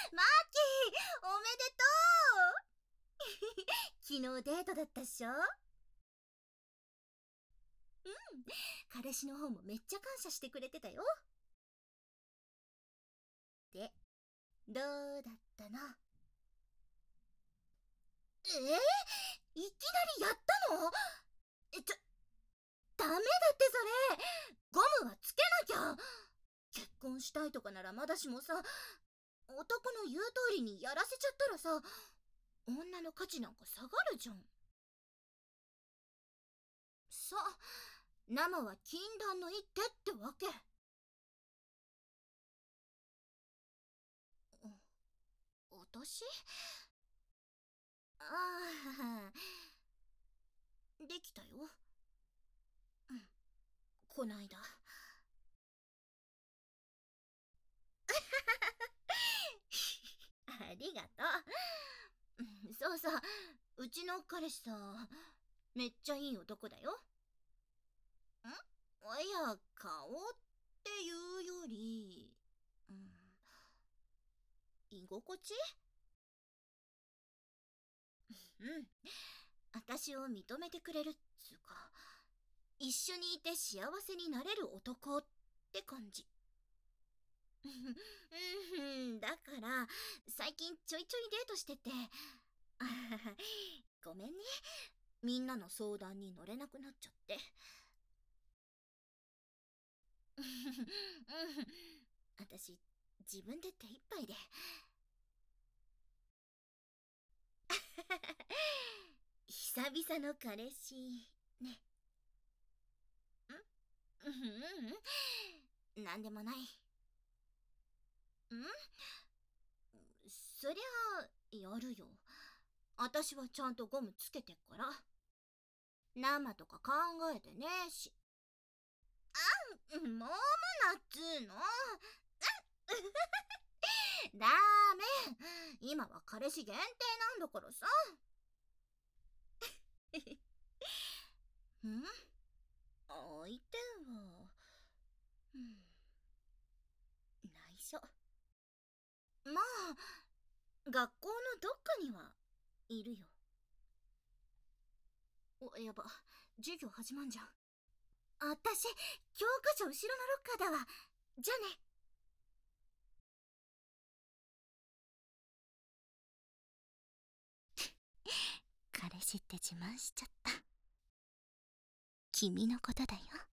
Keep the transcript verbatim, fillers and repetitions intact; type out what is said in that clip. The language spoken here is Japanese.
マーキー、おめでとう昨日デートだったっしょ。うん、彼氏の方もめっちゃ感謝してくれてたよ。で、どうだったの？えー、いきなりやったの？え、ちょ、ダメだってそれ。ゴムはつけなきゃ。結婚したいとかならまだしもさ、男の言う通りにやらせちゃったらさ、女の価値なんか下がるじゃん。さ、生は禁断の一手ってわけ。私？ああ、できたよ。うん、こないだ。ありがとう。そうさ、うちの彼氏さ、めっちゃいい男だよ。ん？いや、顔っていうより、うん、居心地？うん。私を認めてくれるっつうか、一緒にいて幸せになれる男って感じ。うん、だから、最近ちょいちょいデートしてて、ごめんね。みんなの相談に乗れなくなっちゃって。うん、私、自分で手一杯で。久々の彼氏、ね。ん？うん、なんでもない。ん？そりゃ、やるよ。私はちゃんとゴムつけてっから。生とか考えてねえし。あん、もうもなっつーの。ダメ。今は彼氏限定なんだからさ。ん？相手は、うん、内緒。まあ、学校のどっかにはいるよ。お、やば、授業始まんじゃん。あたし、教科書後ろのロッカーだわ。じゃあね。彼氏って自慢しちゃった。君のことだよ。